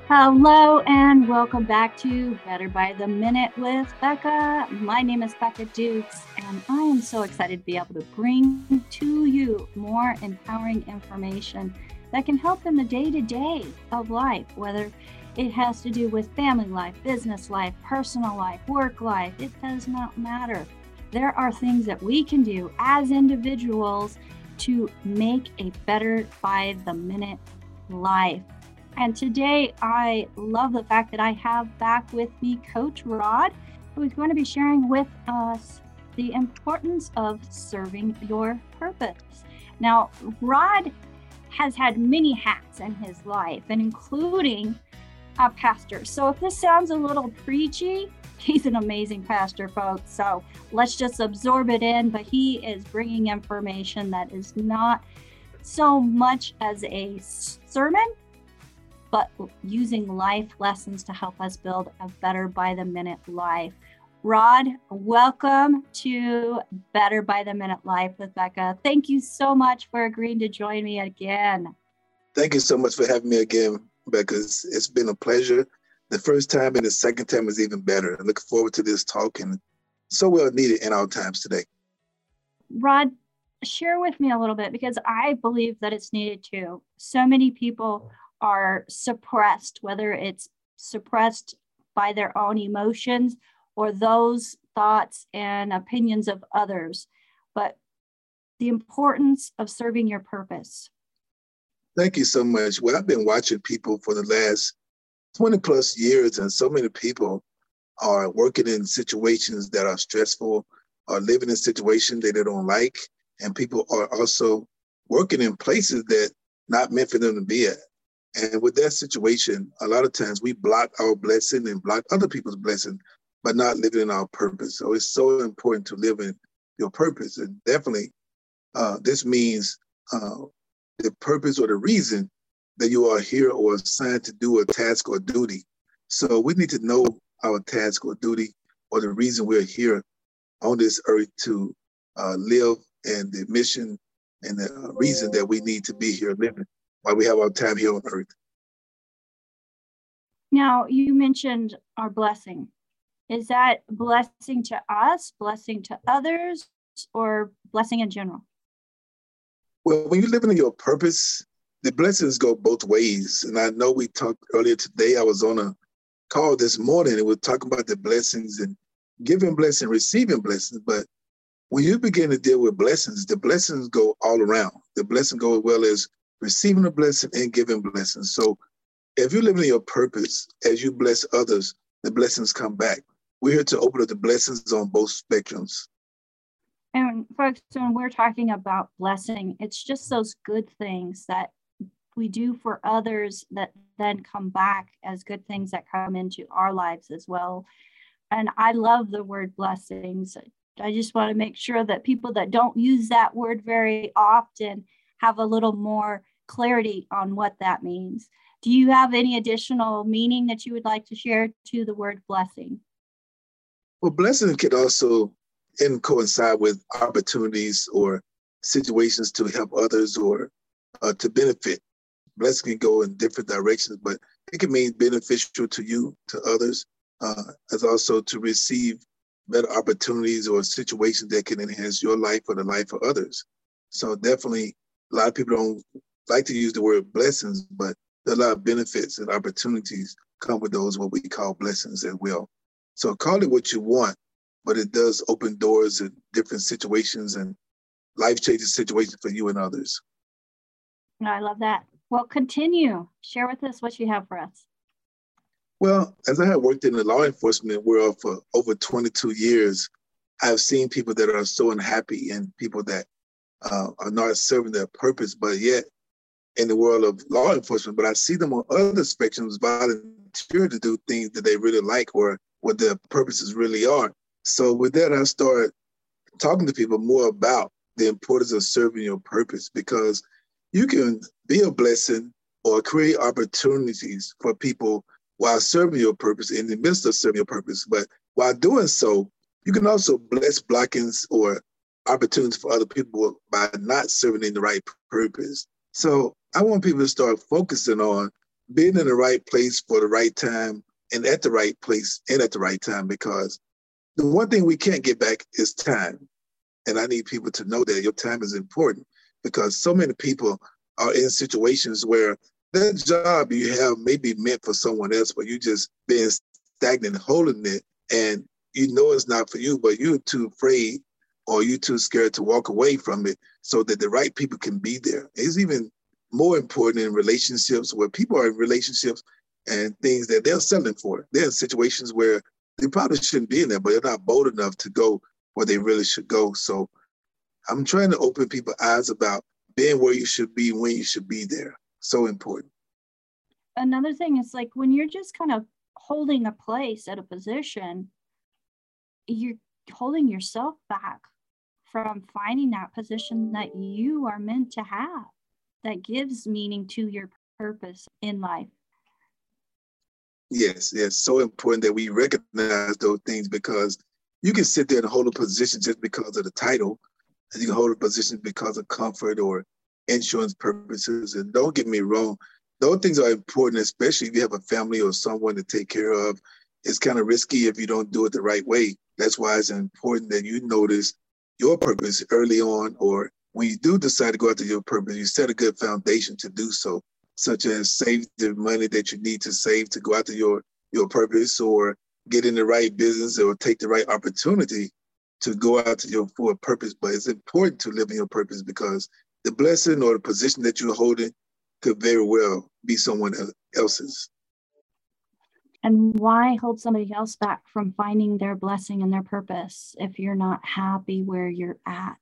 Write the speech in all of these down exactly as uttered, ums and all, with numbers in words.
Hello and welcome back to Better by the Minute with Becca. My name is Becca Dukes, and I am so excited to be able to bring to you more empowering information that can help in the day-to-day of life, whether it has to do with family life, business life, personal life, work life. It does not matter. There are things that we can do as individuals to make a better by the minute life. And today, I love the fact that I have back with me Coach Rod, who is going to be sharing with us the importance of serving your purpose. Now, Rod has had many hats in his life, and including a pastor. So if this sounds a little preachy, he's an amazing pastor, folks. So let's just absorb it in. But he is bringing information that is not so much as a sermon, but using life lessons to help us build a better by the minute life. Rod, welcome to Better by the Minute Life with Becca. Thank you so much for agreeing to join me again. Thank you so much for having me again, Becca. It's, it's been a pleasure. The first time and the second time is even better. I look forward to this talk, and so well needed in our times today. Rod, share with me a little bit, because I believe that it's needed too. So many people are suppressed, whether it's suppressed by their own emotions or those thoughts and opinions of others, but the importance of serving your purpose. Thank you so much. Well, I've been watching people for the last twenty plus years, and so many people are working in situations that are stressful, are living in situations that they don't like, and people are also working in places that not meant for them to be at. And with that situation, a lot of times we block our blessing and block other people's blessing, but not living in our purpose. So it's so important to live in your purpose. And definitely, uh, this means uh, the purpose or the reason that you are here or assigned to do a task or duty. So we need to know our task or duty, or the reason we're here on this earth to uh, live, and the mission and the reason that we need to be here living while we have our time here on earth. Now, you mentioned our blessing. Is that blessing to us, blessing to others, or blessing in general? Well, when you're living in your purpose, the blessings go both ways. And I know we talked earlier today, I was on a call this morning, and we're talking about the blessings and giving blessing, receiving blessings. But when you begin to deal with blessings, the blessings go all around. The blessing go as well as receiving a blessing and giving blessings. So if you're living in your purpose, as you bless others, the blessings come back. We're here to open up the blessings on both spectrums. And folks, when we're talking about blessing, it's just those good things that we do for others that then come back as good things that come into our lives as well. And I love the word blessings. I just want to make sure that people that don't use that word very often have a little more clarity on what that means. Do you have any additional meaning that you would like to share to the word blessing? Well, blessing can also in coincide with opportunities or situations to help others or uh, to benefit. Blessing can go in different directions, but it can mean beneficial to you, to others, uh, as also to receive better opportunities or situations that can enhance your life or the life of others. So definitely, a lot of people don't like to use the word blessings, but there are a lot of benefits and opportunities come with those, what we call blessings as well. So call it what you want, but it does open doors in different situations and life-changing situations for you and others. I love that. Well, continue. Share with us what you have for us. Well, as I have worked in the law enforcement world for over twenty-two years, I've seen people that are so unhappy and people that uh, are not serving their purpose, but yet in the world of law enforcement, but I see them on other spectrums volunteer to do things that they really like or what their purposes really are. So with that, I started talking to people more about the importance of serving your purpose, because you can be a blessing or create opportunities for people while serving your purpose, in the midst of serving your purpose. But while doing so, you can also bless blockings or opportunities for other people by not serving in the right purpose. So I want people to start focusing on being in the right place for the right time and at the right place and at the right time, because the one thing we can't get back is time. And I need people to know that your time is important, because so many people are in situations where that job you have may be meant for someone else, but you just being stagnant, holding it, and you know it's not for you, but you're too afraid or you're too scared to walk away from it so that the right people can be there. It's even more important in relationships where people are in relationships and things that they're settling for. They're in situations where they probably shouldn't be in there, but they're not bold enough to go where they really should go. So I'm trying to open people's eyes about being where you should be, when you should be there. So important. Another thing is, like, when you're just kind of holding a place at a position, you're holding yourself back from finding that position that you are meant to have, that gives meaning to your purpose in life. Yes, yes. So important that we recognize those things, because you can sit there and hold a position just because of the title, and you can hold a position because of comfort or insurance purposes. And don't get me wrong, those things are important, especially if you have a family or someone to take care of. It's kind of risky if you don't do it the right way. That's why it's important that you notice your purpose early on, or when you do decide to go after your purpose, you set a good foundation to do so, such as save the money that you need to save to go after your, your purpose, or get in the right business, or take the right opportunity to go out to your full purpose. But it's important to live in your purpose, because the blessing or the position that you're holding could very well be someone else's. And why hold somebody else back from finding their blessing and their purpose if you're not happy where you're at?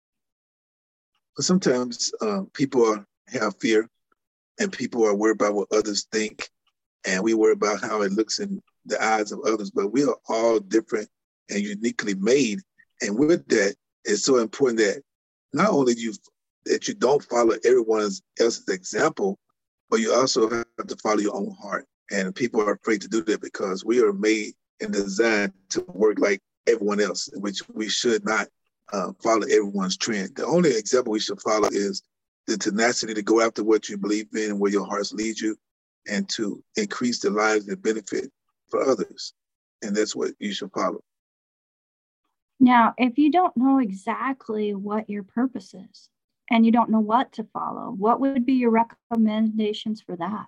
Sometimes uh, people are, have fear, and people are worried about what others think, and we worry about how it looks in the eyes of others. But we are all different and uniquely made. And with that, it's so important that not only you that you don't follow everyone else's example, but you also have to follow your own heart. And people are afraid to do that, because we are made and designed to work like everyone else, which we should not uh, follow everyone's trend. The only example we should follow is the tenacity to go after what you believe in and where your hearts lead you, and to increase the lives that benefit for others. And that's what you should follow. Now, if you don't know exactly what your purpose is and you don't know what to follow, what would be your recommendations for that?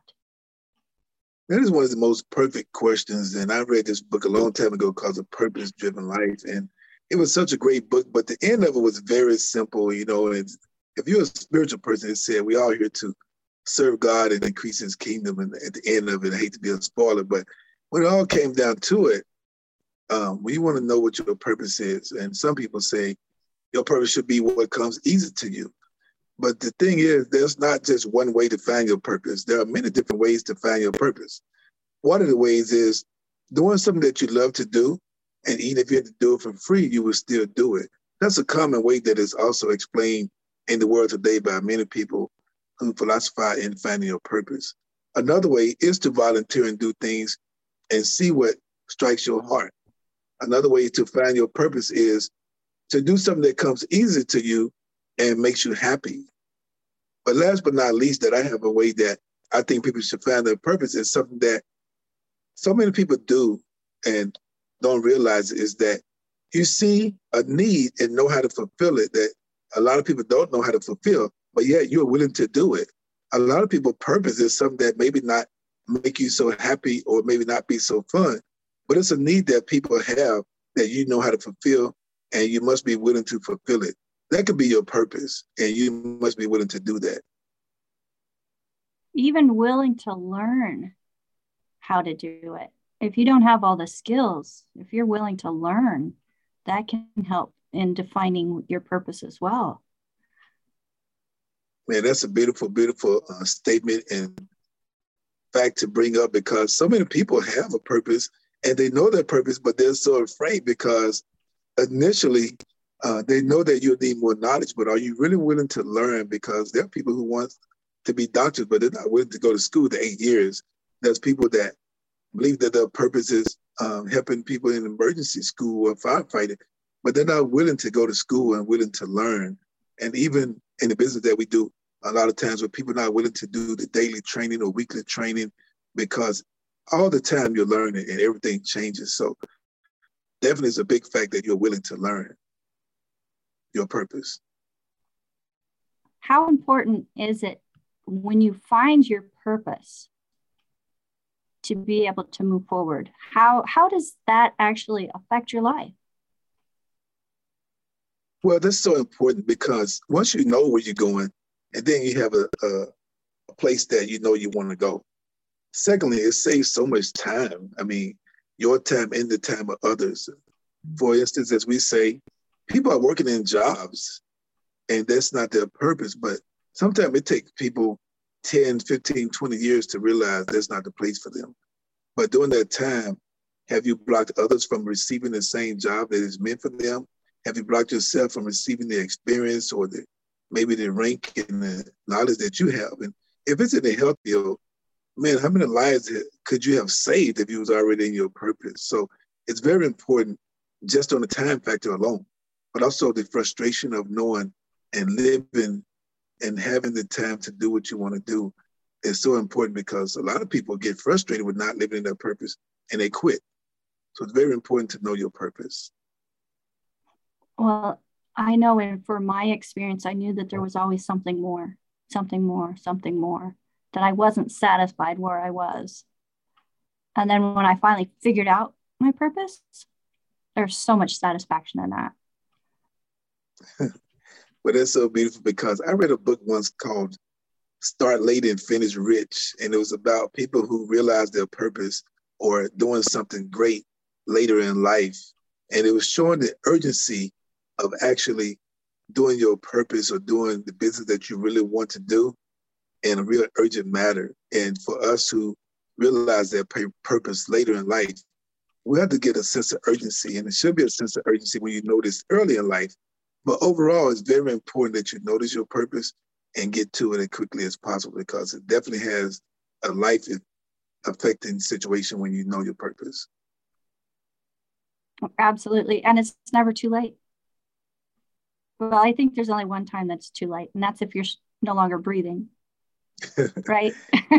That is one of the most perfect questions. And I read this book a long time ago called The Purpose Driven Life. And it was such a great book, but the end of it was very simple. You know, and if you're a spiritual person, it said we're all here to serve God and increase his kingdom. And at the end of it, I hate to be a spoiler, but when it all came down to it, um, we want to know what your purpose is. And some people say your purpose should be what comes easy to you. But the thing is, there's not just one way to find your purpose. There are many different ways to find your purpose. One of the ways is doing something that you love to do, and even if you had to do it for free, you would still do it. That's a common way that is also explained in the world today by many people who philosophize in finding your purpose. Another way is to volunteer and do things and see what strikes your heart. Another way to find your purpose is to do something that comes easy to you and makes you happy. But last but not least, that I have a way that I think people should find their purpose is something that so many people do and don't realize, is that you see a need and know how to fulfill it that a lot of people don't know how to fulfill, but yet you're willing to do it. A lot of people's purpose is something that maybe not make you so happy or maybe not be so fun, but it's a need that people have that you know how to fulfill, and you must be willing to fulfill it. That could be your purpose, and you must be willing to do that. Even willing to learn how to do it. If you don't have all the skills, if you're willing to learn, that can help in defining your purpose as well. Man, that's a beautiful, beautiful uh, statement and fact to bring up, because so many people have a purpose and they know their purpose, but they're so afraid because initially uh, they know that you need more knowledge, but are you really willing to learn? Because there are people who want to be doctors, but they're not willing to go to school the eight years. There's people that believe that their purpose is um, helping people in emergency school or firefighting, but they're not willing to go to school and willing to learn. And even in the business that we do, a lot of times where people are not willing to do the daily training or weekly training because all the time you're learning and everything changes. So definitely it's a big fact that you're willing to learn your purpose. How important is it when you find your purpose to be able to move forward? How, how does that actually affect your life? Well, that's so important because once you know where you're going, and then you have a, a, a place that you know you want to go. Secondly, it saves so much time. I mean, your time and the time of others. For instance, as we say, people are working in jobs and that's not their purpose, but sometimes it takes people ten, fifteen, twenty years to realize that's not the place for them. But during that time, have you blocked others from receiving the same job that is meant for them? Have you blocked yourself from receiving the experience or the maybe the rank and the knowledge that you have? And if it's in a health field, man, how many lives could you have saved if you was already in your purpose? So it's very important just on the time factor alone, but also the frustration of knowing and living and having the time to do what you want to do is so important because a lot of people get frustrated with not living in their purpose and they quit. So it's very important to know your purpose. Well, I know, and for my experience, I knew that there was always something more, something more, something more, that I wasn't satisfied where I was. And then when I finally figured out my purpose, there's so much satisfaction in that. But that's so beautiful because I read a book once called Start Late and Finish Rich. And it was about people who realized their purpose or doing something great later in life. And it was showing the urgency of actually doing your purpose or doing the business that you really want to do in a real urgent matter. And for us who realize their purpose later in life, we have to get a sense of urgency. And it should be a sense of urgency when you notice early in life. But overall, it's very important that you notice your purpose and get to it as quickly as possible because it definitely has a life-affecting situation when you know your purpose. Absolutely. And it's never too late. Well, I think there's only one time that's too late, and that's if you're no longer breathing, right?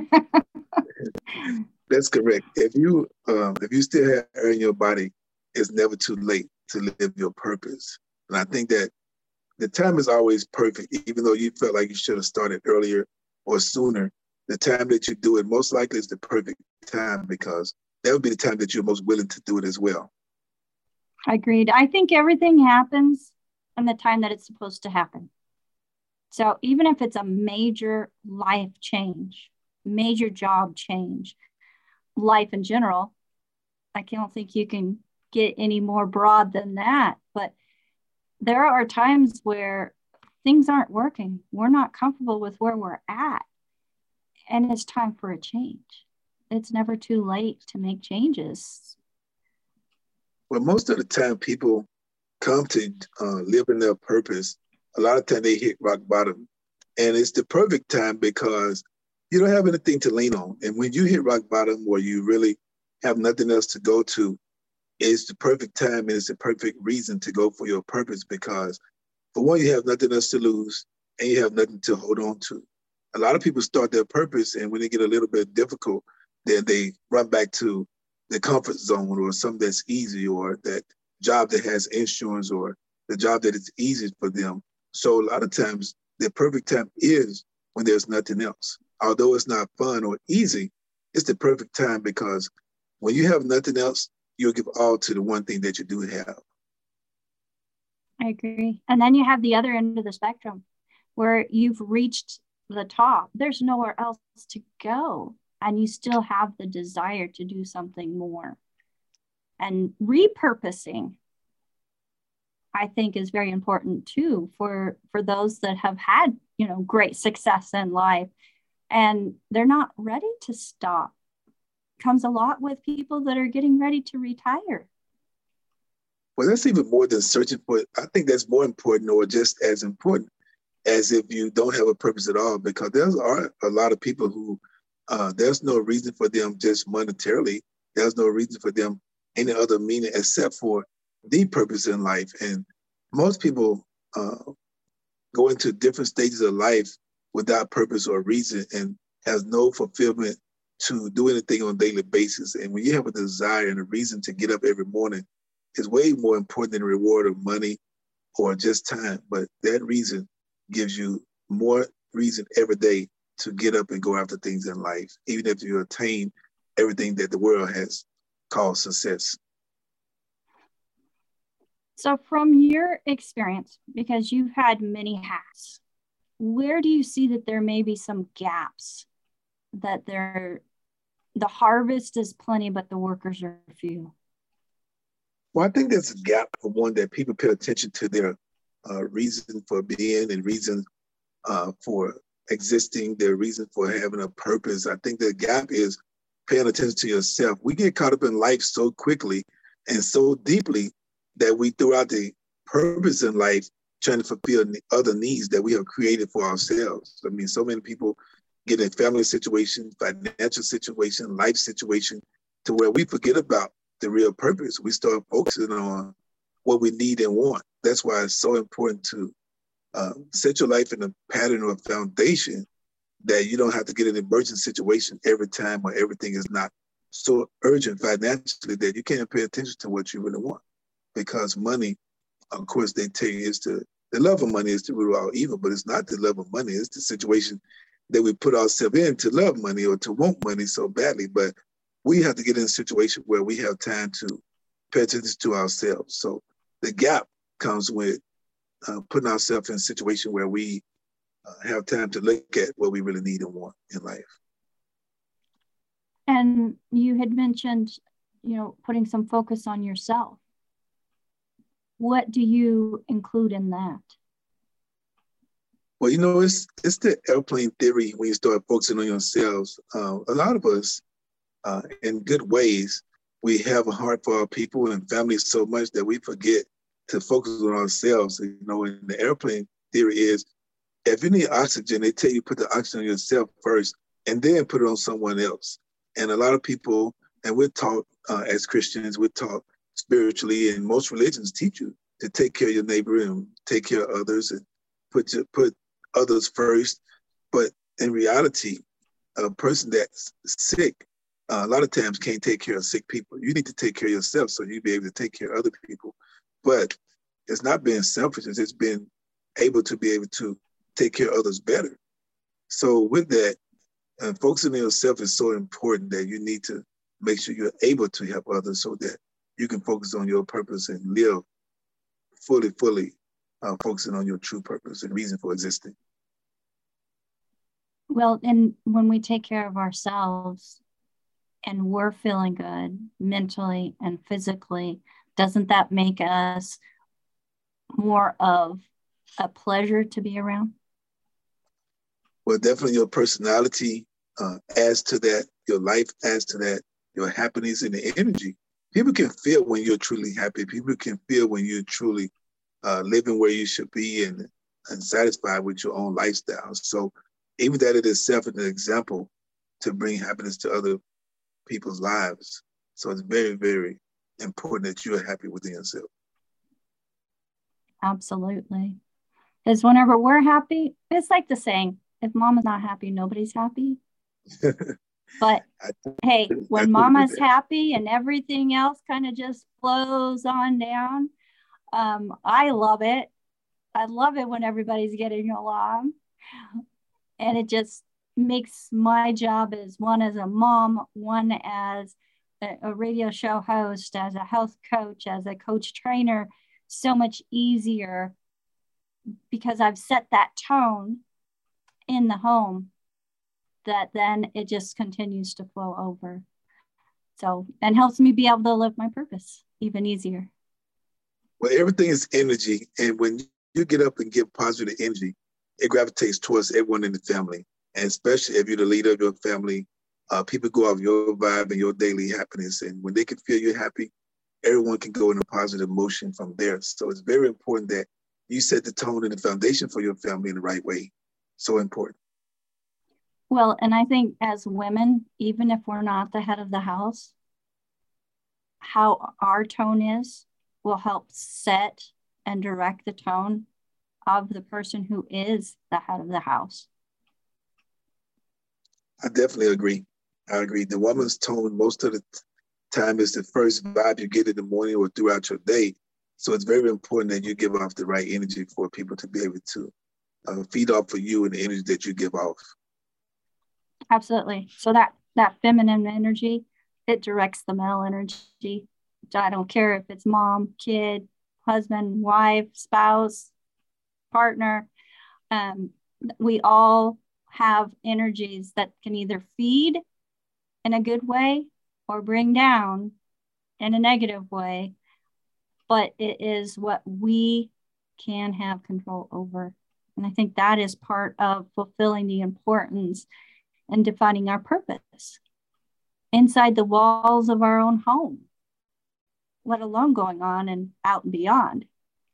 That's correct. If you um, if you still have air in your body, it's never too late to live your purpose. And I think that the time is always perfect, even though you felt like you should have started earlier or sooner. The time that you do it most likely is the perfect time because that would be the time that you're most willing to do it as well. Agreed. I think everything happens in the time that it's supposed to happen. So even if it's a major life change, major job change, life in general, I don't think you can get any more broad than that. But there are times where things aren't working. We're not comfortable with where we're at. And it's time for a change. It's never too late to make changes. Well, most of the time people come to uh, live in their purpose. A lot of time they hit rock bottom. And it's the perfect time because you don't have anything to lean on. And when you hit rock bottom where you really have nothing else to go to, it's the perfect time and it's the perfect reason to go for your purpose because for one, you have nothing else to lose and you have nothing to hold on to. A lot of people start their purpose and when they get a little bit difficult, then they run back to the comfort zone or something that's easy or that job that has insurance or the job that is easy for them. So a lot of times the perfect time is when there's nothing else. Although it's not fun or easy, it's the perfect time because when you have nothing else, you'll give all to the one thing that you do have. I agree. And then you have the other end of the spectrum where you've reached the top. There's nowhere else to go. And you still have the desire to do something more. And repurposing, I think, is very important too for, for those that have had, you know, great success in life and they're not ready to stop. Comes a lot with people that are getting ready to retire. Well, that's even more than searching for it. I think that's more important or just as important as if you don't have a purpose at all, because there are a lot of people who uh, there's no reason for them just monetarily. There's no reason for them any other meaning except for the purpose in life. And most people uh, go into different stages of life without purpose or reason and has no fulfillment to do anything on a daily basis. And when you have a desire and a reason to get up every morning, it's way more important than the reward of money or just time. But that reason gives you more reason every day to get up and go after things in life, even if you attain everything that the world has called success. So from your experience, because you've had many hats, where do you see that there may be some gaps, that there, the harvest is plenty, but the workers are few? Well, I think there's a gap for one, that people pay attention to their uh, reason for being and reason uh, for existing, their reason for having a purpose. I think the gap is paying attention to yourself. We get caught up in life so quickly and so deeply that we throw out the purpose in life trying to fulfill other needs that we have created for ourselves. I mean, so many people get in family situations, financial situation, life situation, to where we forget about the real purpose. We start focusing on what we need and want. That's why it's so important to uh, set your life in a pattern or a foundation that you don't have to get in an emergency situation every time or everything is not so urgent financially that you can't pay attention to what you really want. Because money, of course, they tell you is to, the love of money is the root of all evil, but it's not the love of money. It's the situation that we put ourselves in to love money or to want money so badly. But we have to get in a situation where we have time to pay attention to ourselves. So the gap comes with uh, putting ourselves in a situation where we uh, have time to look at what we really need and want in life. And you had mentioned, you know, putting some focus on yourself. What do you include in that? Well, you know, it's it's the airplane theory when you start focusing on yourselves. Uh, a lot of us, uh, in good ways, we have a heart for our people and families so much that we forget to focus on ourselves. You know, and the airplane theory is, if you need oxygen, they tell you put the oxygen on yourself first and then put it on someone else. And a lot of people, and we're taught uh, as Christians, we're taught spiritually, and most religions teach you to take care of your neighbor and take care of others and put your, put others first. But in reality, a person that's sick uh, a lot of times can't take care of sick people. You need to take care of yourself so you'll be able to take care of other people. But it's not being selfish, it's being able to be able to take care of others better. So with that, uh, focusing on yourself is so important that you need to make sure you're able to help others so that you can focus on your purpose and live fully, fully uh, focusing on your true purpose and reason for existing. Well, and when we take care of ourselves and we're feeling good mentally and physically, doesn't that make us more of a pleasure to be around? Well, definitely your personality uh, adds to that, your life adds to that, your happiness and the energy. People can feel when you're truly happy. People can feel when you're truly uh, living where you should be and, and satisfied with your own lifestyle. So even that in itself is an example to bring happiness to other people's lives. So it's very, very important that you're happy within yourself. Absolutely. Because whenever we're happy, it's like the saying, if mama's not happy, nobody's happy. But hey, when mama's happy and everything else kind of just flows on down, um, I love it. I love it when everybody's getting along. And it just makes my job as one as a mom, one as a, a radio show host, as a health coach, as a coach trainer, so much easier because I've set that tone in the home that then it just continues to flow over. So, and helps me be able to live my purpose even easier. Well, everything is energy. And when you get up and give positive energy, it gravitates towards everyone in the family. And especially if you're the leader of your family, uh, people go off your vibe and your daily happiness. And when they can feel you're happy, everyone can go in a positive motion from there. So it's very important that you set the tone and the foundation for your family in the right way. So important. Well, and I think as women, even if we're not the head of the house, how our tone is will help set and direct the tone of the person who is the head of the house. I definitely agree. I agree. The woman's tone most of the time is the first vibe you get in the morning or throughout your day. So it's very important that you give off the right energy for people to be able to uh, feed off of you and the energy that you give off. Absolutely. So that, that feminine energy, it directs the male energy. I don't care if it's mom, kid, husband, wife, spouse, partner. Um, we all have energies that can either feed in a good way or bring down in a negative way, but it is what we can have control over. And I think that is part of fulfilling the importance and defining our purpose inside the walls of our own home, let alone going on and out and beyond.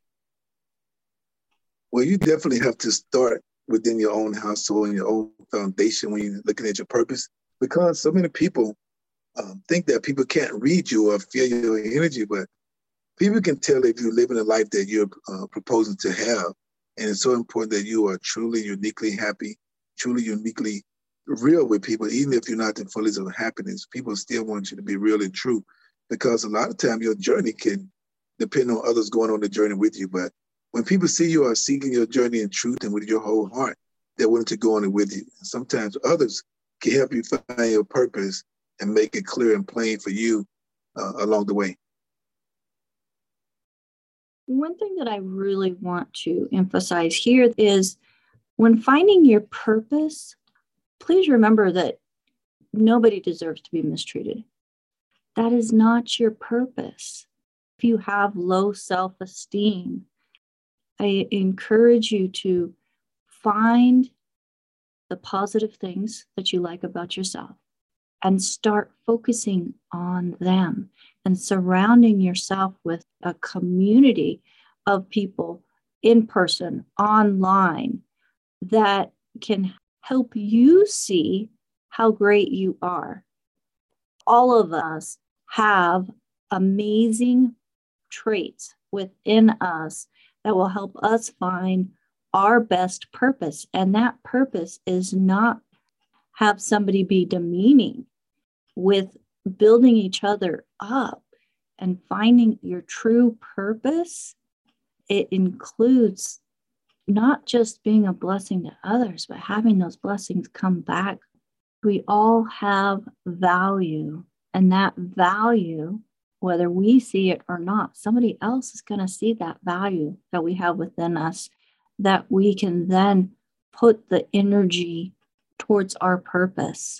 Well, you definitely have to start within your own household and your own foundation when you're looking at your purpose, because so many people um, think that people can't read you or feel your energy, but people can tell if you're living a life that you're uh, proposing to have. And it's so important that you are truly uniquely happy, truly uniquely real with people. Even if you're not in fullest of happiness, people still want you to be real and true, because a lot of time your journey can depend on others going on the journey with you. But when people see you are seeking your journey in truth and with your whole heart, they're willing to go on it with you. And sometimes others can help you find your purpose and make it clear and plain for you uh, along the way. One thing that I really want to emphasize here is when finding your purpose, please remember that nobody deserves to be mistreated. That is not your purpose. If you have low self-esteem, I encourage you to find the positive things that you like about yourself and start focusing on them and surrounding yourself with a community of people in person, online, that can help you see how great you are. All of us have amazing traits within us that will help us find our best purpose. And that purpose is not have somebody be demeaning, with building each other up and finding your true purpose. It includes not just being a blessing to others, but having those blessings come back. We all have value, and that value, whether we see it or not, somebody else is going to see that value that we have within us, that we can then put the energy towards our purpose.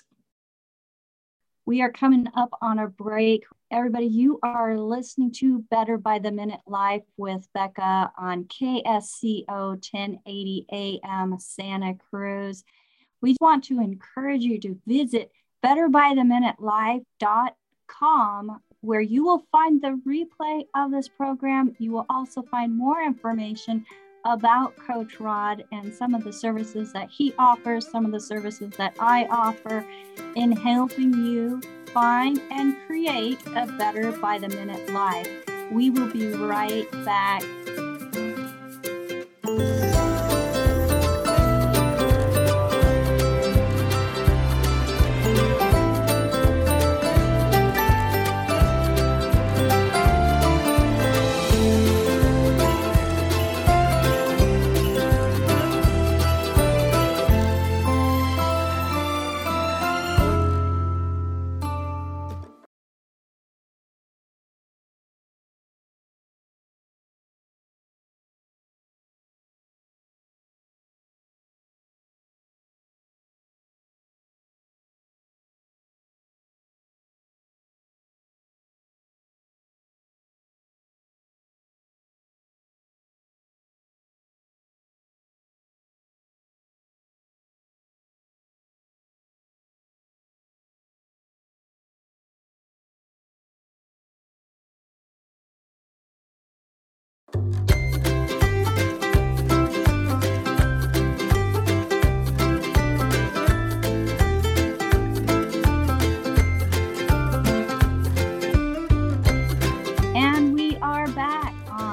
We are coming up on a break. Everybody, you are listening to Better by the Minute Live with Becca on K S C O ten eighty A M Santa Cruz. We want to encourage you to visit better by the minute live dot com, where you will find the replay of this program. You will also find more information about Coach Rod and some of the services that he offers, some of the services that I offer in helping you find and create a Better by the Minute life. We will be right back.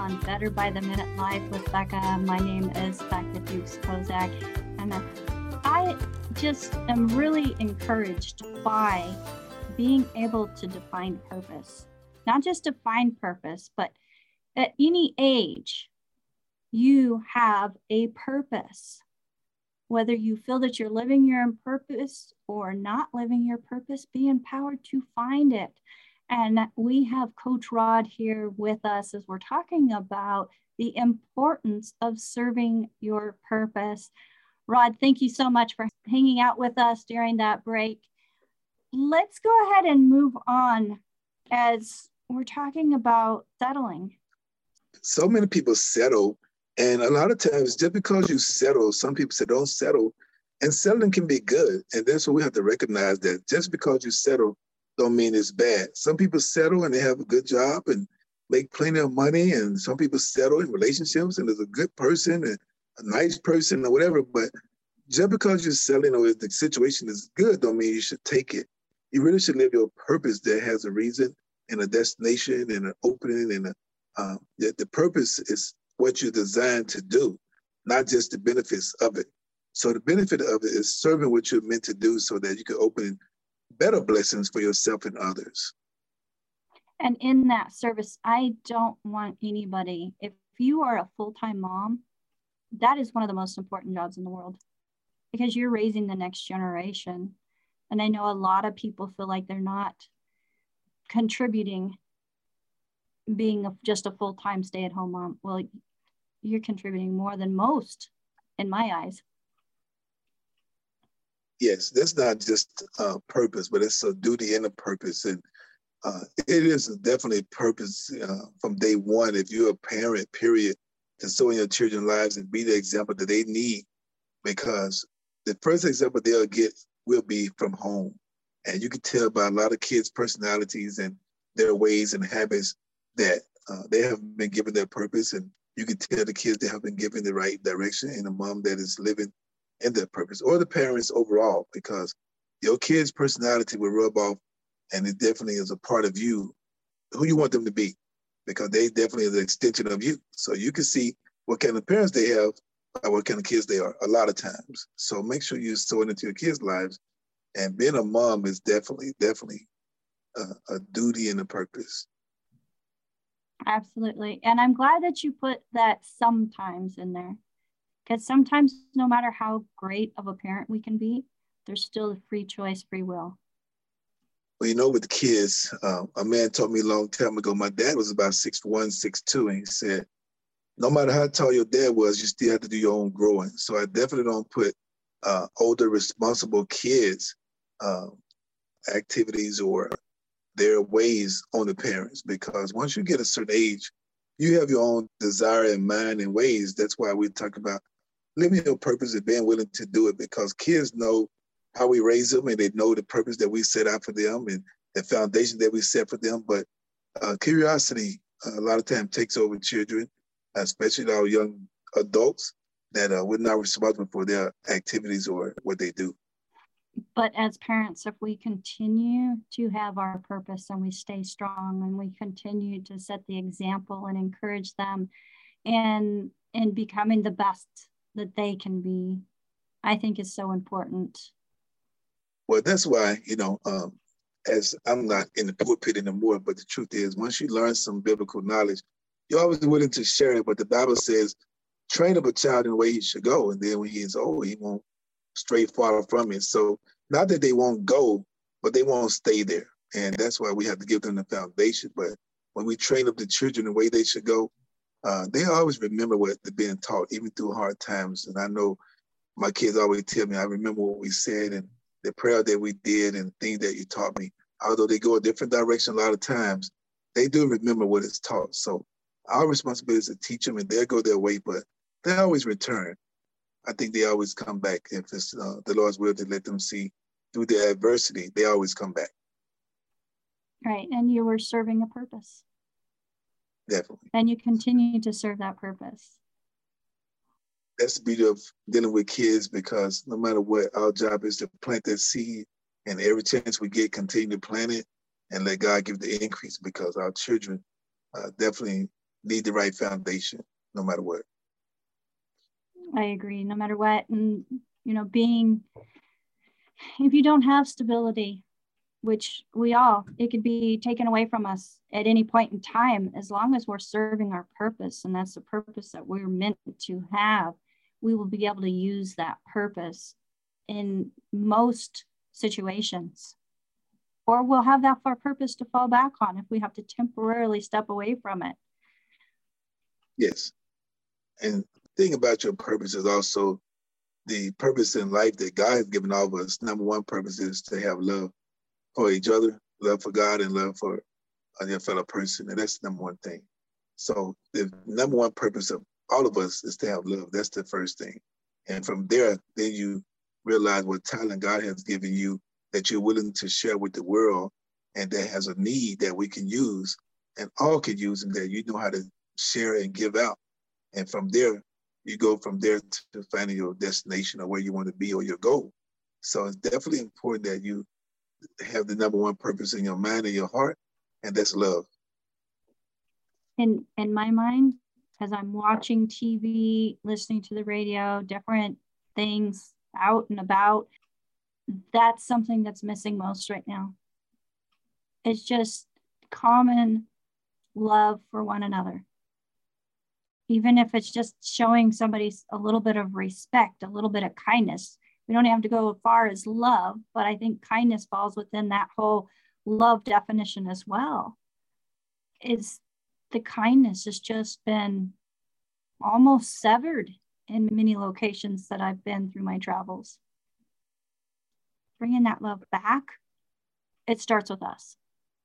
By the Minute Live with Becca. My name is Becca Dukes Kozak, and I just am really encouraged by being able to define purpose. Not just define purpose, but at any age, you have a purpose. Whether you feel that you're living your purpose or not living your purpose, be empowered to find it. And we have Coach Rod here with us as we're talking about the importance of serving your purpose. Rod, thank you so much for hanging out with us during that break. Let's go ahead and move on as we're talking about settling. So many people settle, and a lot of times just because you settle, some people say don't settle, and settling can be good. And that's what we have to recognize, that just because you settle don't mean it's bad. Some people settle and they have a good job and make plenty of money, and some people settle in relationships and there's a good person and a nice person or whatever, but just because you're settling or if the situation is good don't mean you should take it. You really should live your purpose that has a reason and a destination and an opening, and a, uh, the, the purpose is what you're designed to do, not just the benefits of it. So the benefit of it is serving what you're meant to do so that you can open better blessings for yourself and others. And in that service, I don't want anybody, if you are a full-time mom, that is one of the most important jobs in the world because you're raising the next generation. And I know a lot of people feel like they're not contributing being a, just a full-time stay-at-home mom. Well, you're contributing more than most in my eyes. Yes, that's not just a purpose, but it's a duty and a purpose. And uh, it is definitely a purpose uh, from day one. If you're a parent, period, to sow in your children's lives and be the example that they need, because the first example they'll get will be from home. And you can tell by a lot of kids' personalities and their ways and habits that uh, they have been given their purpose. And you can tell the kids they have been given the right direction, and a mom that is living in their purpose, or the parents overall, because your kids' personality will rub off, and it definitely is a part of you, who you want them to be, because they definitely is an extension of you. So you can see what kind of parents they have, or what kind of kids they are a lot of times. So make sure you sow it into your kids' lives. And being a mom is definitely, definitely a, a duty and a purpose. Absolutely. And I'm glad that you put that sometimes in there, because sometimes no matter how great of a parent we can be, there's still a free choice, free will. Well, you know, with the kids, um, a man told me a long time ago, my dad was about six one, six two, and he said, no matter how tall your dad was, you still have to do your own growing. So I definitely don't put uh, older, responsible kids uh, activities or their ways on the parents, because once you get a certain age, you have your own desire and mind and ways. That's why we talk about living your purpose and being willing to do it, because kids know how we raise them and they know the purpose that we set out for them and the foundation that we set for them. But uh, curiosity uh, a lot of times takes over children, especially our young adults, that uh, we're not responsible for their activities or what they do. But as parents, if we continue to have our purpose and we stay strong and we continue to set the example and encourage them and in becoming the best that they can be, I think is so important. Well, that's why, you know, um, as I'm not in the pulpit anymore, but the truth is, once you learn some biblical knowledge, you're always willing to share it. But the Bible says, train up a child in the way he should go. And then when he is old, he won't stray far from it. So not that they won't go, but they won't stay there. And that's why we have to give them the foundation. But when we train up the children the way they should go, uh, they always remember what they're being taught, even through hard times. And I know my kids always tell me, I remember what we said and the prayer that we did and things that you taught me. Although they go a different direction a lot of times, they do remember what is taught. So our responsibility is to teach them, and they'll go their way, but they always return. I think they always come back. If it's uh, the Lord's will to let them see through the adversity, they always come back. Right, and you were serving a purpose. Definitely. And you continue to serve that purpose. That's the beauty of dealing with kids, because no matter what, our job is to plant that seed, and every chance we get, continue to plant it and let God give the increase, because our children uh, definitely need the right foundation, no matter what. I agree, no matter what. And You know, being, if you don't have stability, which we all, it could be taken away from us at any point in time, as long as we're serving our purpose, and that's the purpose that we're meant to have, we will be able to use that purpose in most situations. Or we'll have that for purpose to fall back on if we have to temporarily step away from it. Yes. And the thing about your purpose is also the purpose in life that God has given all of us. Number one purpose is to have love for each other, love for God, and love for your fellow person. And that's the number one thing. So the number one purpose of all of us is to have love. That's the first thing. And from there, then you realize what talent God has given you that you're willing to share with the world, and that has a need that we can use and all can use, and that you know how to share and give out. And from there, you go from there to finding your destination or where you want to be or your goal. So it's definitely important that you have the number one purpose in your mind and your heart, and that's love. In in my mind, as I'm watching T V, listening to the radio, different things out and about, that's something that's missing most right now. It's just common love for one another. Even if it's just showing somebody a little bit of respect, a little bit of kindness. We don't have to go as far as love, but I think kindness falls within that whole love definition as well. It's the kindness has just been almost severed in many locations that I've been through my travels. Bringing that love back, it starts with us.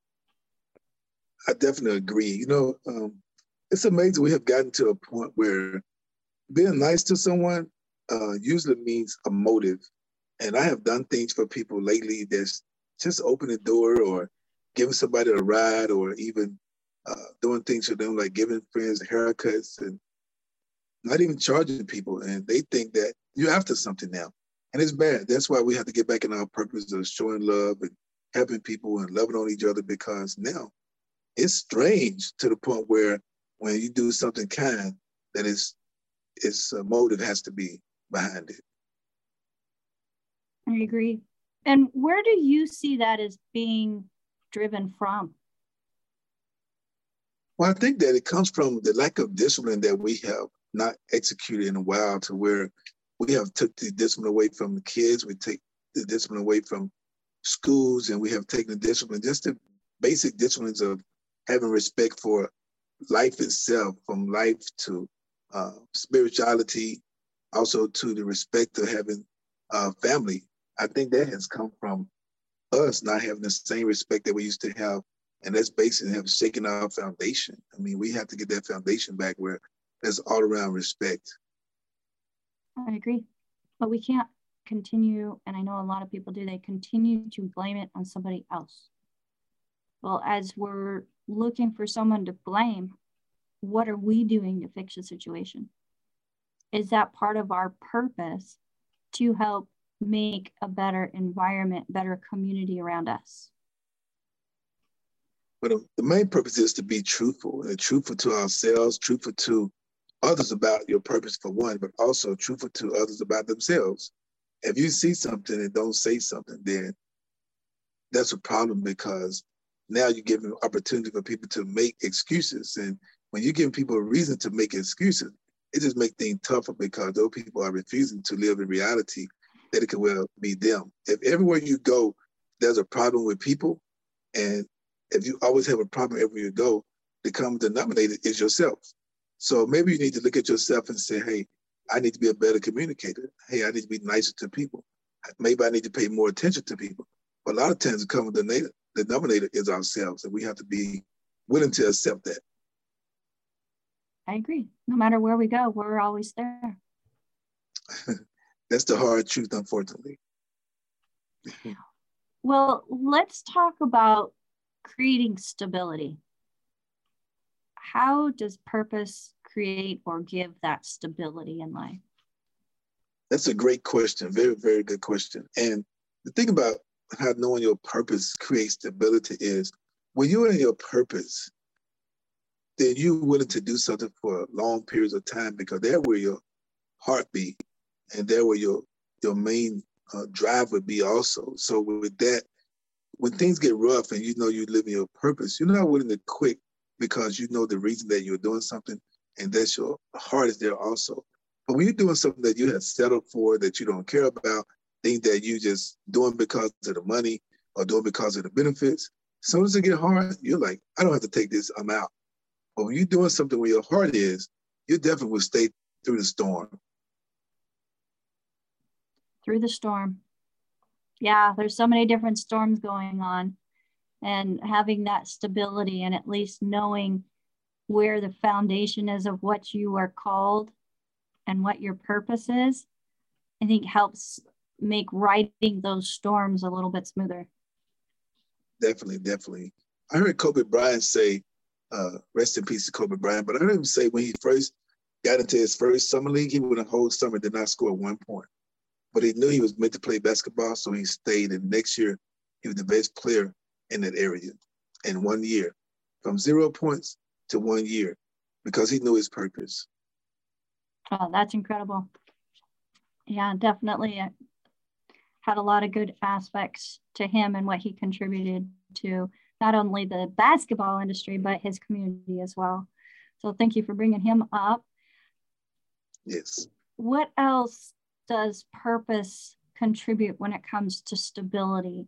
I definitely agree. You know, um, it's amazing we have gotten to a point where being nice to someone uh, usually means a motive. And I have done things for people lately that's just opening the door or giving somebody a ride, or even uh, doing things for them, like giving friends haircuts and not even charging people. And they think that you're after something now. And it's bad. That's why we have to get back in our purpose of showing love and helping people and loving on each other, because now it's strange to the point where when you do something kind, that it's, it's a motive has to be behind it. I agree. And where do you see that as being driven from? Well, I think that it comes from the lack of discipline that we have not executed in a while, to where we have took the discipline away from the kids, we take the discipline away from schools, and we have taken the discipline, just the basic disciplines of having respect for life itself, from life to uh, spirituality, also to the respect of having uh, family. I think that has come from us not having the same respect that we used to have. And that's basically have shaken our foundation. I mean, we have to get that foundation back where there's all around respect. I agree. But we can't continue, and I know a lot of people do, they continue to blame it on somebody else. Well, as we're looking for someone to blame, what are we doing to fix the situation? Is that part of our purpose to help make a better environment, better community around us? But the main purpose is to be truthful, and truthful to ourselves, truthful to others about your purpose for one, but also truthful to others about themselves. If you see something and don't say something, then that's a problem, because now you're giving opportunity for people to make excuses. And when you're giving people a reason to make excuses, it just makes things tougher, because those people are refusing to live in reality that it could well be them. If everywhere you go, there's a problem with people, and if you always have a problem everywhere you go, the common denominator is yourself. So maybe you need to look at yourself and say, hey, I need to be a better communicator. Hey, I need to be nicer to people. Maybe I need to pay more attention to people. But a lot of times the common denominator, the denominator is ourselves, and we have to be willing to accept that. I agree. No matter where we go, we're always there. That's the hard truth, unfortunately. Well, let's talk about creating stability. How does purpose create or give that stability in life? That's a great question. Very, very good question. And the thing about how knowing your purpose creates stability is when you're in your purpose, then you're willing to do something for long periods of time, because there where your heart be, and there where your your main uh, drive would be also. So with that, when things get rough and you know you're living your purpose, you're not willing to quit because you know the reason that you're doing something, and that's your heart is there also. But when you're doing something that you have settled for, that you don't care about, things that you just doing because of the money or doing because of the benefits, as soon as it get hard, you're like, I don't have to take this, I'm out. But when you're doing something where your heart is, you definitely will stay through the storm. Through the storm. Yeah, there's so many different storms going on, and having that stability and at least knowing where the foundation is of what you are called and what your purpose is, I think helps make riding those storms a little bit smoother. Definitely, definitely. I heard Kobe Bryant say, uh, rest in peace to Kobe Bryant, but I heard him say when he first got into his first summer league, he went a whole summer, did not score one point. But he knew he was meant to play basketball, so he stayed. And next year, he was the best player in that area in one year, from zero points to one year, because he knew his purpose. Oh, that's incredible. Yeah, definitely had a lot of good aspects to him and what he contributed to not only the basketball industry, but his community as well. So thank you for bringing him up. Yes. What else does purpose contribute when it comes to stability?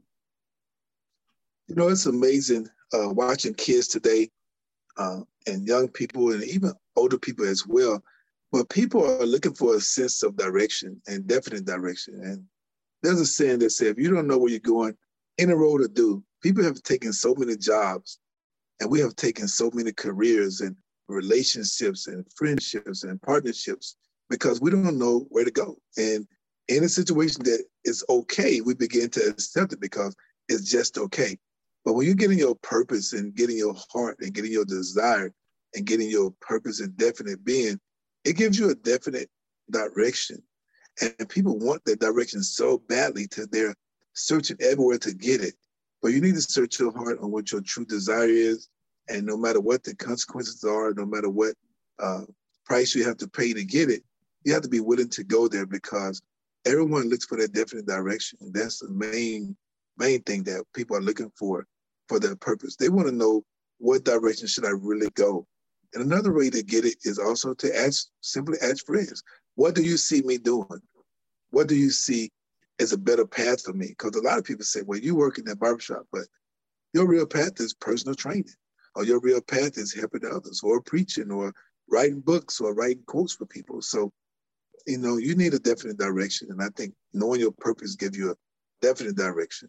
You know, it's amazing uh, watching kids today uh, and young people and even older people as well. But people are looking for a sense of direction and definite direction. And there's a saying that says, if you don't know where you're going, in a road to do. People have taken so many jobs, and we have taken so many careers and relationships and friendships and partnerships because we don't know where to go. And in a situation that is okay, we begin to accept it because it's just okay. But when you're getting your purpose and getting your heart and getting your desire and getting your purpose and definite being, it gives you a definite direction. And people want that direction so badly that they're searching everywhere to get it. But you need to search your heart on what your true desire is. And no matter what the consequences are, no matter what uh, price you have to pay to get it, you have to be willing to go there because everyone looks for that definite direction. And that's the main, main thing that people are looking for, for their purpose. They want to know what direction should I really go. And another way to get it is also to ask, simply ask friends, what do you see me doing? What do you see as a better path for me? Because a lot of people say, well, you work in that barbershop, but your real path is personal training, or your real path is helping others, or preaching, or writing books, or writing quotes for people. So, you know, you need a definite direction. And I think knowing your purpose gives you a definite direction.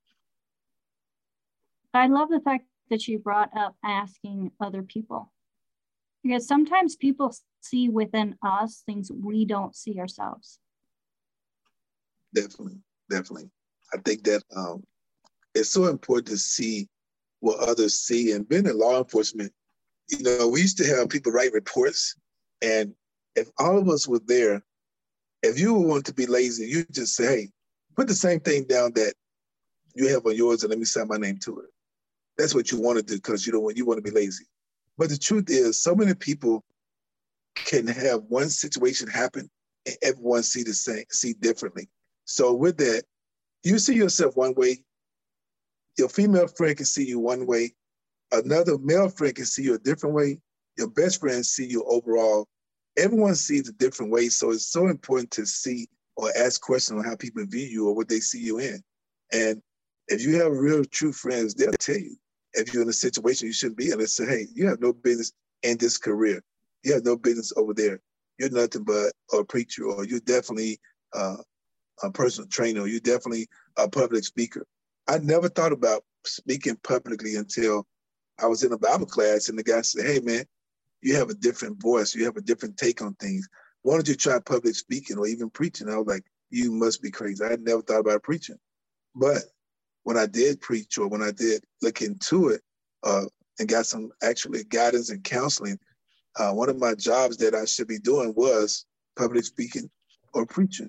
I love the fact that you brought up asking other people. Because sometimes people see within us things we don't see ourselves. Definitely, definitely. I think that um, it's so important to see what others see. And being in law enforcement, you know, we used to have people write reports. And if all of us were there, if you want to be lazy, you just say, hey, put the same thing down that you have on yours and let me sign my name to it. That's what you want to do because you don't want, you want to be lazy. But the truth is, so many people can have one situation happen and everyone see the same, see differently. So with that, you see yourself one way, your female friend can see you one way, another male friend can see you a different way, your best friend see you overall. Everyone sees a different way. So it's so important to see or ask questions on how people view you or what they see you in. And if you have real true friends, they'll tell you. If you're in a situation you shouldn't be in, they say, hey, you have no business in this career. You have no business over there. You're nothing but a preacher, or you're definitely uh, a personal trainer, or you're definitely a public speaker. I never thought about speaking publicly until I was in a Bible class and the guy said, hey, man, you have a different voice. You have a different take on things. Why don't you try public speaking or even preaching? I was like, you must be crazy. I had never thought about preaching. But when I did preach or when I did look into it uh, and got some actually guidance and counseling, uh, one of my jobs that I should be doing was public speaking or preaching.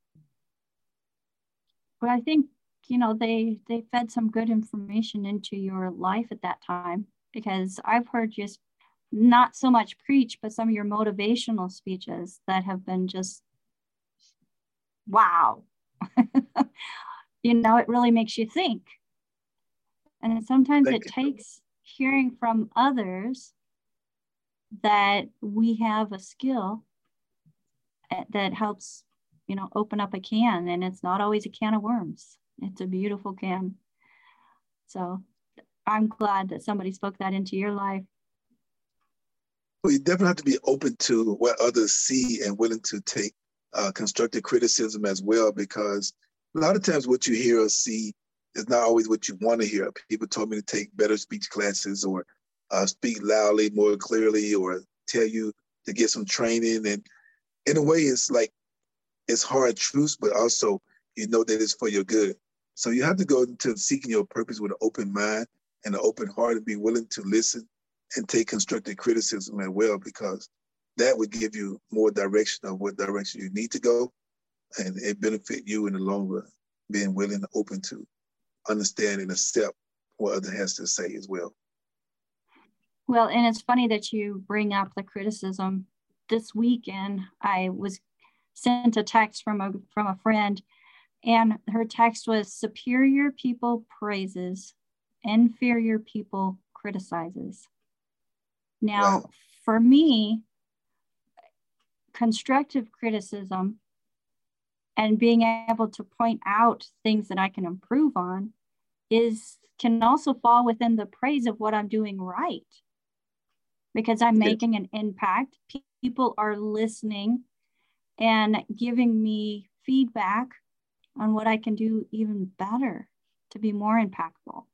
But I think, you know, they, they fed some good information into your life at that time, because I've heard just not so much preach, but some of your motivational speeches that have been just wow. You know, it really makes you think. And sometimes Thank it you. takes hearing from others that we have a skill that helps, you know, open up a can, and it's not always a can of worms. It's a beautiful can. So I'm glad that somebody spoke that into your life. Well, you definitely have to be open to what others see and willing to take uh, constructive criticism as well, because a lot of times what you hear or see is not always what you want to hear. People told me to take better speech classes, or uh, speak loudly, more clearly, or tell you to get some training. And in a way, it's like, it's hard truths, but also you know that it's for your good. So you have to go into seeking your purpose with an open mind and an open heart, and be willing to listen and take constructive criticism as well, because that would give you more direction of what direction you need to go, and it benefit you in the long run, being willing and open to understand and accept what other has to say as well. Well, and it's funny that you bring up the criticism. This weekend, I was sent a text from a from a friend, and her text was, superior people praises, inferior people criticizes. Now, wow. For me, constructive criticism and being able to point out things that I can improve on is can also fall within the praise of what I'm doing right, because I'm making an impact. People are listening and giving me feedback on what I can do even better to be more impactful.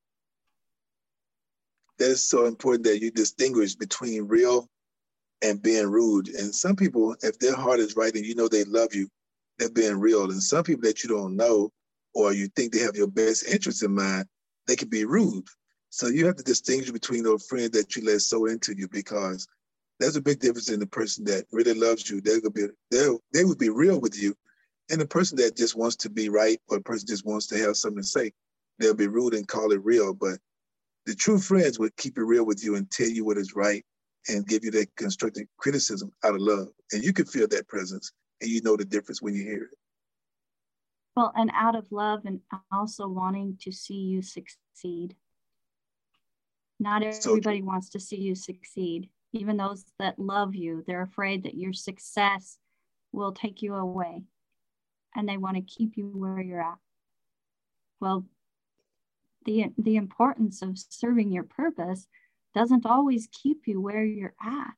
That's so important that you distinguish between real and being rude. And some people, if their heart is right and you know they love you, they're being real. And some people that you don't know, or you think they have your best interest in mind, they can be rude. So you have to distinguish between those friends that you let sow into you, because there's a big difference in the person that really loves you. They're gonna be, they'll, they would be real with you. And the person that just wants to be right, or the person just wants to have something to say, they'll be rude and call it real. But the true friends would keep it real with you and tell you what is right and give you that constructive criticism out of love. And you can feel that presence, and you know the difference when you hear it. Well, and out of love, and also wanting to see you succeed. Not everybody so wants to see you succeed. Even those that love you, they're afraid that your success will take you away, and they want to keep you where you're at. Well, the, the importance of serving your purpose doesn't always keep you where you're at.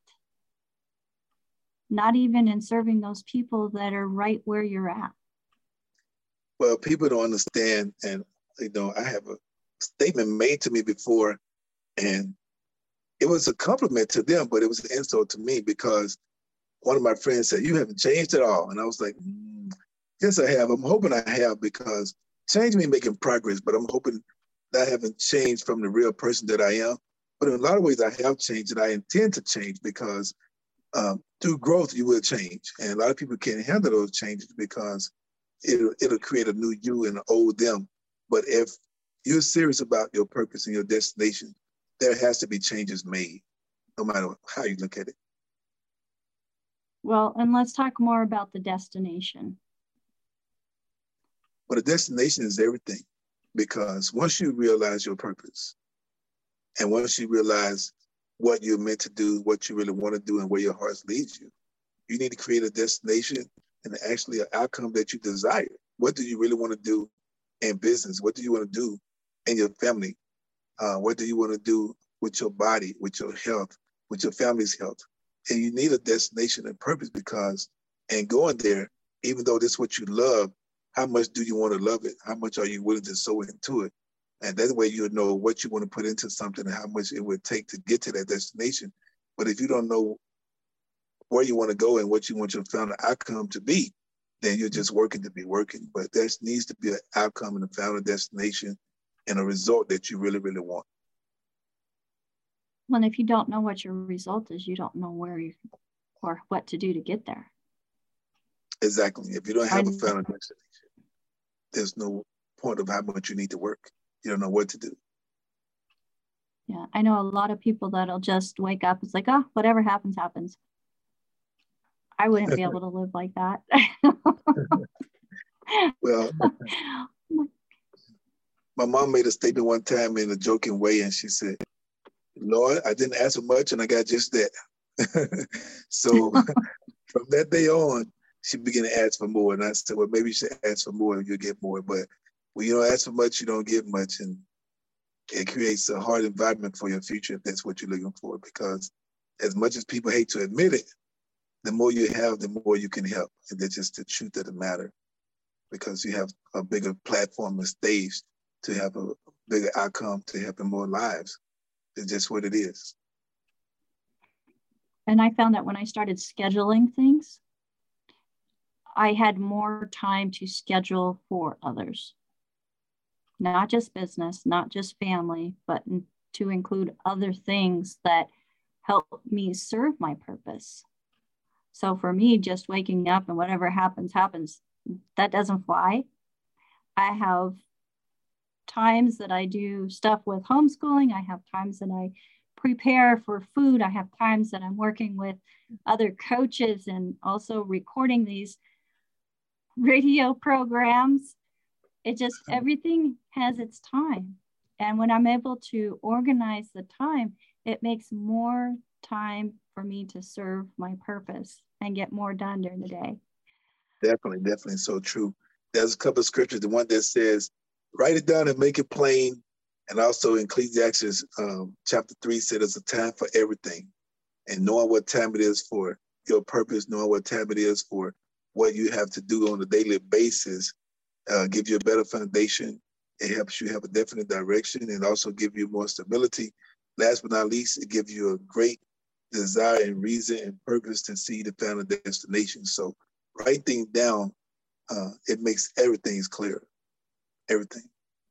Not even in serving those people that are right where you're at. Well, people don't understand, and you know, I have a statement made to me before, and it was a compliment to them, but it was an insult to me, because one of my friends said, "You haven't changed at all." And I was like, mm, yes, I have. I'm hoping I have, because change means making progress, but I'm hoping that I haven't changed from the real person that I am. But in a lot of ways, I have changed, and I intend to change, because um, through growth, you will change. And a lot of people can't handle those changes, because it'll, it'll create a new you and an old them. But if you're serious about your purpose and your destination, there has to be changes made, no matter how you look at it. Well, and let's talk more about the destination. Well, the destination is everything, because once you realize your purpose, and once you realize what you're meant to do, what you really want to do, and where your heart leads you, you need to create a destination and actually an outcome that you desire. What do you really want to do in business? What do you want to do in your family? Uh, what do you want to do with your body, with your health, with your family's health? And you need a destination and purpose, because, and going there, even though this is what you love, how much do you want to love it? How much are you willing to sow into it? And that way you'll know what you want to put into something and how much it would take to get to that destination. But if you don't know where you want to go and what you want your final outcome to be, then you're just working to be working. But there needs to be an outcome and a final destination and a result that you really, really want. Well, if you don't know what your result is, you don't know where you or what to do to get there. Exactly. If you don't have a final destination, there's no point of how much you need to work. You don't know what to do. Yeah, I know a lot of people that'll just wake up. It's like, oh, whatever happens, happens. I wouldn't be able to live like that. Well, my mom made a statement one time in a joking way, and she said, Lord, I didn't ask for much, and I got just that. So from that day on, she began to ask for more. And I said, well, maybe you should ask for more and you'll get more. But when you don't ask for much, you don't get much. And it creates a hard environment for your future if that's what you're looking for. Because as much as people hate to admit it, the more you have, the more you can help. And that's just the truth of the matter. Because you have a bigger platform and stage to have a bigger outcome to helping more lives. It's just what it is. And I found that when I started scheduling things, I had more time to schedule for others. Not just business, not just family, but to include other things that help me serve my purpose. So for me, just waking up and whatever happens, happens, that doesn't fly. I have times that I do stuff with homeschooling. I have times that I prepare for food. I have times that I'm working with other coaches and also recording these radio programs. It just, everything has its time. And when I'm able to organize the time, it makes more time for me to serve my purpose and get more done during the day. Definitely, definitely so true. There's a couple of scriptures. The one that says, write it down and make it plain. And also in Ecclesiastes um, chapter three said there's a time for everything. And knowing what time it is for your purpose, knowing what time it is for what you have to do on a daily basis, uh, give you a better foundation. It helps you have a definite direction and also give you more stability. Last but not least, it gives you a great desire and reason and purpose to see the final destination. So write things down. Uh, it makes everything clear. Everything.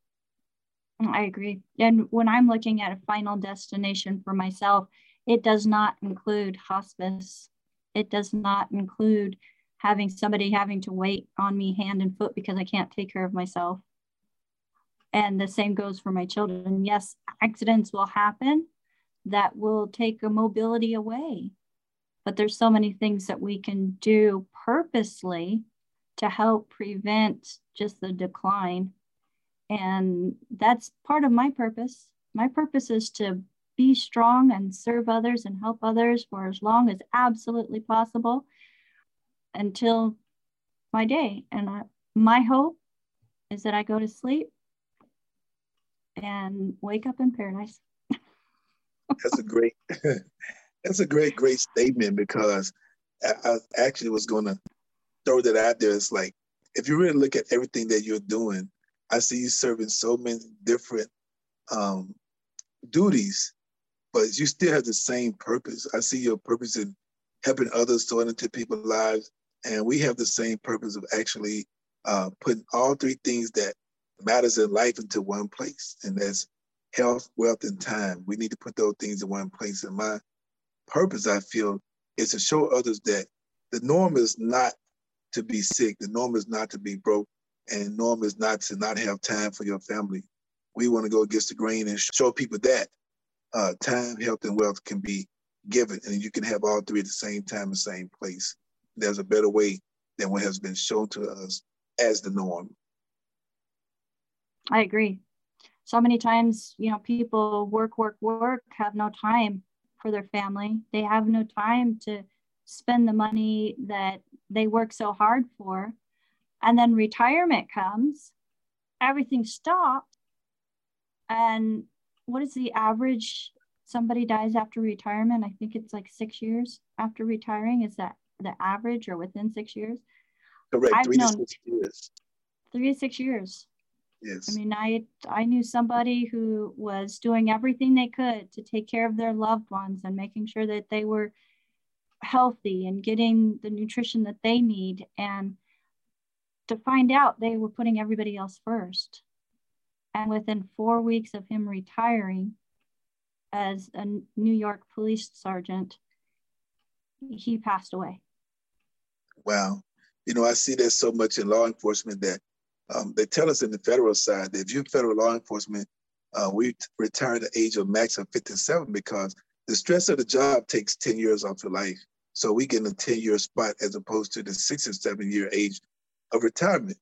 I agree. And when I'm looking at a final destination for myself, it does not include hospice. It does not include having somebody having to wait on me hand and foot because I can't take care of myself. And the same goes for my children. Yes, accidents will happen that will take a mobility away. But there's so many things that we can do purposely to help prevent just the decline. And that's part of my purpose. My purpose is to be strong and serve others and help others for as long as absolutely possible until my day. And I, my hope is that I go to sleep and wake up in paradise. That's a great, that's a great, great statement, because I, I actually was going to throw that out there. It's like, if you really look at everything that you're doing, I see you serving so many different um, duties, but you still have the same purpose. I see your purpose in helping others, sowing into people's lives, and we have the same purpose of actually uh, putting all three things that matters in life into one place, and that's health, wealth, and time. We need to put those things in one place. And my purpose, I feel, is to show others that the norm is not to be sick. The norm is not to be broke. And the norm is not to not have time for your family. We want to go against the grain and show people that uh, time, health, and wealth can be given. And you can have all three at the same time, in the same place. There's a better way than what has been shown to us as the norm. I agree. So many times, you know, people work, work, work, have no time for their family. They have no time to spend the money that they work so hard for. And then retirement comes, everything stops. And what is the average? Somebody dies after retirement. I think it's like six years after retiring. Is that the average, or within six years? Correct. I've three known to six years. Three to six years. Yes. I mean, I I knew somebody who was doing everything they could to take care of their loved ones and making sure that they were healthy and getting the nutrition that they need. And to find out they were putting everybody else first. And within four weeks of him retiring as a New York police sergeant, he passed away. Wow. You know, I see that so much in law enforcement that um, they tell us in the federal side that if you're federal law enforcement, uh, we retire at the age of max of fifty-seven, because the stress of the job takes ten years off your life. So we get in a ten-year spot as opposed to the six or seven year age of retirement.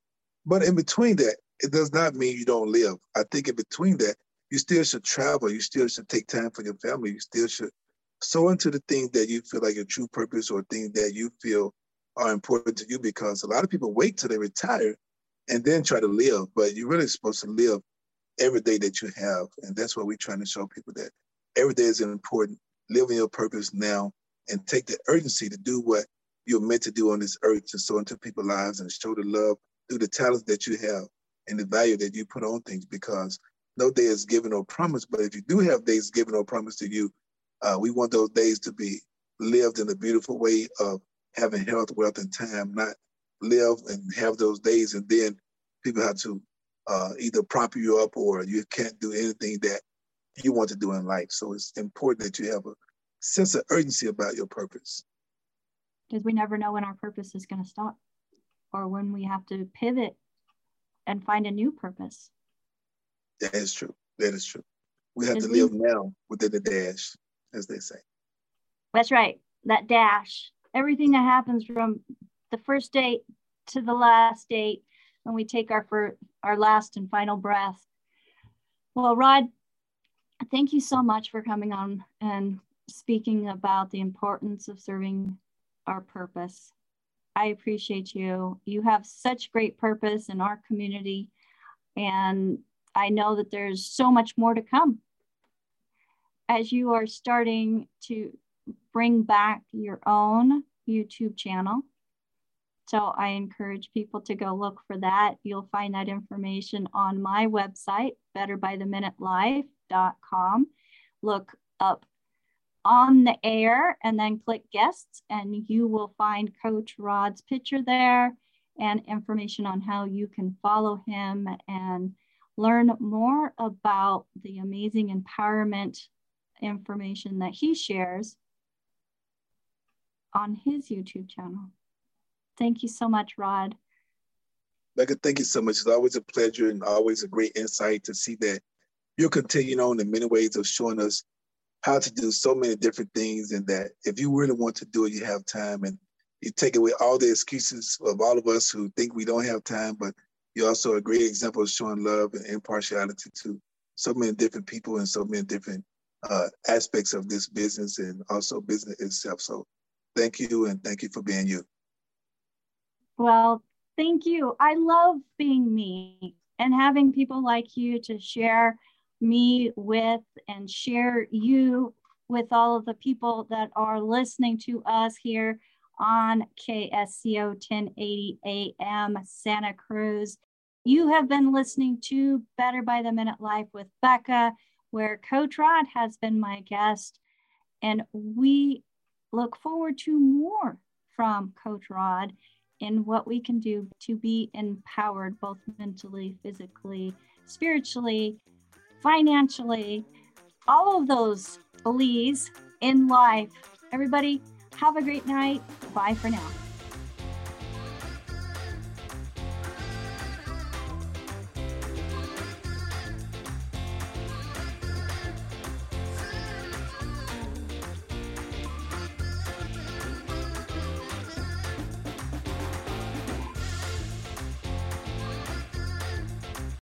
But in between that, it does not mean you don't live. I think in between that, you still should travel. You still should take time for your family. You still should sow into the things that you feel like your true purpose or things that you feel are important to you, because a lot of people wait till they retire and then try to live, but you're really supposed to live every day that you have. And that's what we're trying to show people, that every day is important. Live in your purpose now and take the urgency to do what you're meant to do on this earth, to sow into people's lives and show the love through the talents that you have and the value that you put on things, because no day is given or promised. But if you do have days given or promised to you, uh, we want those days to be lived in a beautiful way of having health, wealth, and time, not live and have those days and then people have to uh, either prop you up or you can't do anything that you want to do in life. So it's important that you have a sense of urgency about your purpose. Because we never know when our purpose is going to stop or when we have to pivot and find a new purpose. That is true. That is true. We have to live we, now within the dash, as they say. That's right. That dash. Everything that happens from the first date to the last date when we take our, for, our last and final breath. Well, Rod, thank you so much for coming on and speaking about the importance of serving our purpose. I appreciate you. You have such great purpose in our community, and I know that there's so much more to come as you are starting to bring back your own YouTube channel. So I encourage people to go look for that. You'll find that information on my website, better by the minute life dot com. Look up On the Air and then click guests, and you will find Coach Rod's picture there and information on how you can follow him and learn more about the amazing empowerment information that he shares on his YouTube channel. Thank you so much, Rod. Becca, thank you so much. It's always a pleasure and always a great insight to see that you're continuing on in many ways of showing us how to do so many different things, and that if you really want to do it, you have time, and you take away all the excuses of all of us who think we don't have time, but you're also a great example of showing love and impartiality to so many different people and so many different uh, aspects of this business and also business itself. So thank you, and thank you for being you. Well, thank you. I love being me and having people like you to share me with and share you with all of the people that are listening to us here on K S C O ten eighty A M Santa Cruz. You have been listening to Better by the Minute Life with Becca, where Coach Rod has been my guest, and we look forward to more from Coach Rod in what we can do to be empowered both mentally, physically, spiritually, financially, all of those Lees in life. Everybody, have a great night. Bye for now.